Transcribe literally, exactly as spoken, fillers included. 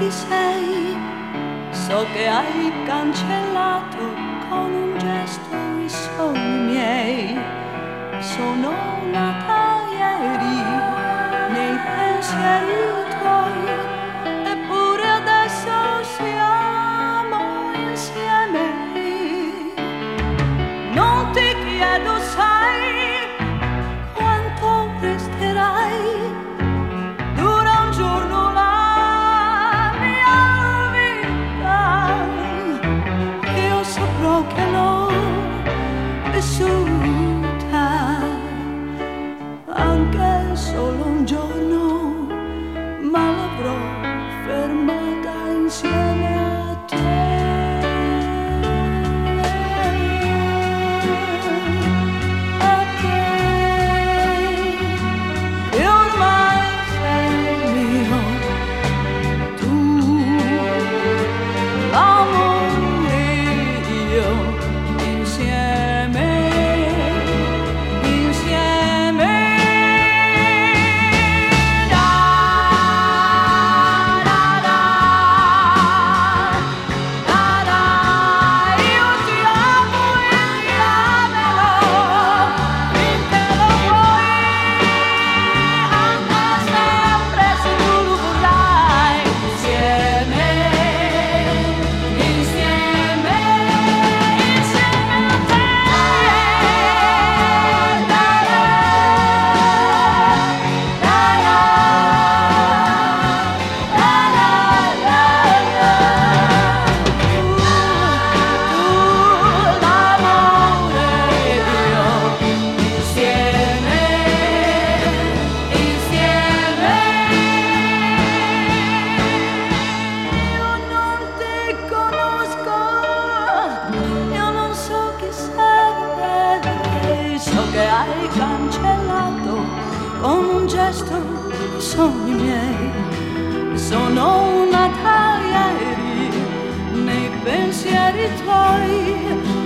chi sei, so che hai cancellato con un gesto i sogni miei. Sono nata ieri nei pensieri tuoi, eppure adesso siamo insieme. Non ti chiedo, sai, quanto resterai. Dura un giorno la mia vita, io saprò che l'ho vissuta anche solo un giorno, ma l'avrò fermata insieme a te. A te, che ormai sei mio, tu, l'amore e io, insieme, insieme. Che hai cancellato con un gesto i sogni miei. Sono nata ieri nei pensieri tuoi,